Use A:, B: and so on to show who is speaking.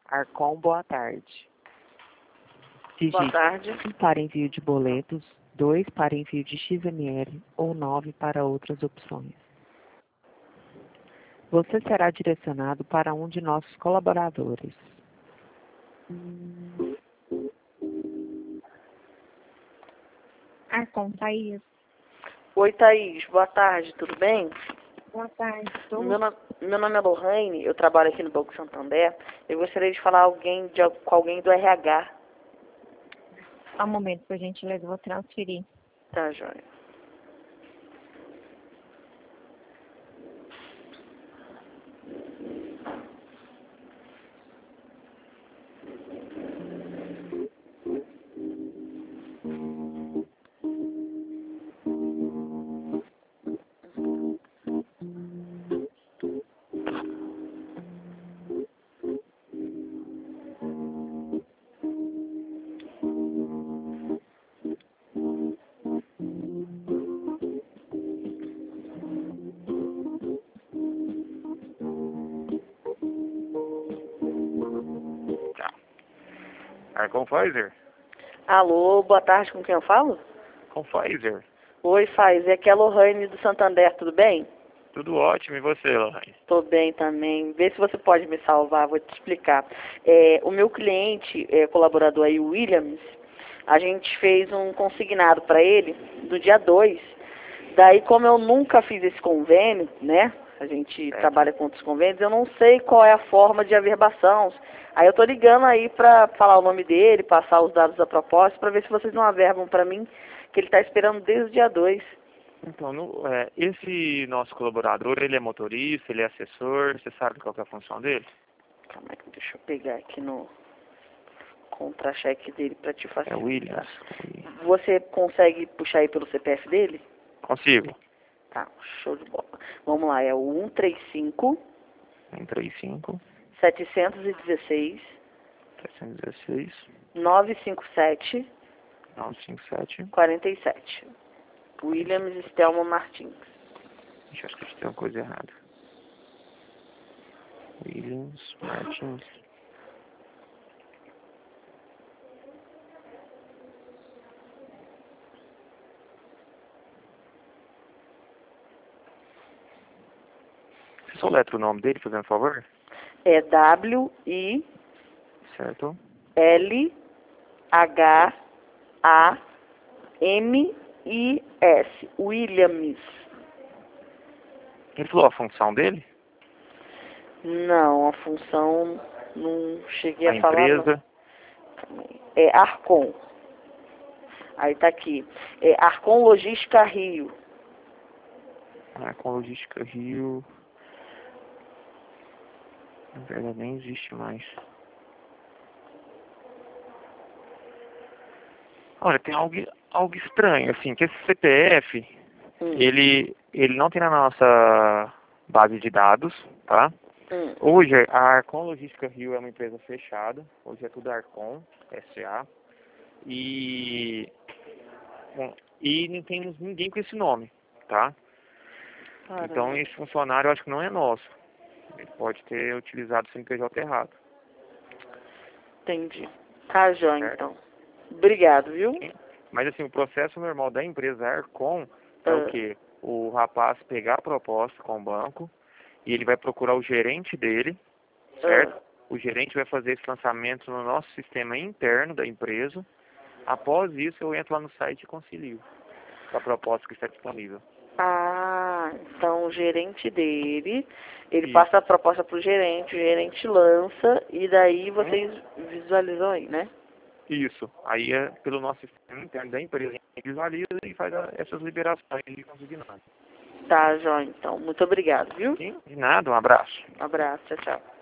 A: Arcom, boa tarde.
B: Boa tarde.
A: 1 para envio de boletos, 2 para envio de XML ou 9 para outras opções. Você será direcionado para um de nossos colaboradores.
C: Arcom, Thaís.
B: Oi, Thaís. Boa tarde, tudo bem?
C: Boa tarde.
B: Meu nome é Lohane, eu trabalho aqui no Banco Santander. Eu gostaria de falar com alguém do RH.
C: Só um momento, por gentileza, eu vou transferir.
B: Tá, joia.
D: Arcom Pfizer?
B: Alô, boa tarde, com quem eu falo?
D: Com Pfizer.
B: Oi, Faz, aqui é a Lohane do Santander, tudo bem?
D: Tudo ótimo, e você, Lohane?
B: Tô bem também. Vê se você pode me salvar, vou te explicar. O meu cliente, colaborador aí, o Williams, a gente fez um consignado para ele do dia 2. Daí, como eu nunca fiz esse convênio, né? A gente trabalha com outros convênios, eu não sei qual é a forma de averbação. Aí eu tô ligando aí para falar o nome dele, passar os dados da proposta, para ver se vocês não averbam para mim, que ele está esperando desde o dia 2.
D: Então, esse nosso colaborador, ele é motorista, ele é assessor, você sabe qual que é a função dele?
B: Calma aí, deixa eu pegar aqui no contra-cheque dele para te facilitar.
D: É o Williams.
B: Você consegue puxar aí pelo CPF dele?
D: Consigo.
B: Tá, show de bola. Vamos lá, é o 135
D: 135
B: 716
D: 716
B: 957
D: 957.
B: 47. Williams Estelmo Martins.
D: Acho que tem uma coisa errada. Williams Martins. Você soletra o nome dele, fazendo favor?
B: É W-I-L-H-A-M-I-S.
D: Certo.
B: Williams.
D: Ele falou a função dele?
B: Não, a função não cheguei
D: A
B: a falar.
D: empresa?
B: Não. É Arcom. Aí tá aqui. É Arcom Logística Rio.
D: Arcom Logística Rio. Na verdade nem existe mais. Olha, tem algo estranho, assim, que esse CPF, ele não tem na nossa base de dados, tá? Hoje, a Arcom Logística Rio é uma empresa fechada, hoje é tudo Arcom, S.A. E não temos ninguém com esse nome, tá?
B: Caramba.
D: Então, esse funcionário eu acho que não é nosso. Ele pode ter utilizado o CNPJ errado.
B: Entendi. Tá, joia, então. Obrigado, viu?
D: Mas assim, o processo normal da empresa Arcom é o quê? O rapaz pegar a proposta com o banco e ele vai procurar o gerente dele, certo? O gerente vai fazer esse lançamento no nosso sistema interno da empresa. Após isso, eu entro lá no site e concilio com a proposta que está disponível.
B: Ah, então o gerente dele, ele passa a proposta para o gerente lança e daí vocês visualizam aí, né?
D: Isso. Aí é pelo nosso sistema interno da empresa. A gente visualiza e faz essas liberações de consignado.
B: Tá, João, então. Muito obrigado, viu?
D: Sim, de nada. Um abraço.
B: Um abraço, tchau, tchau.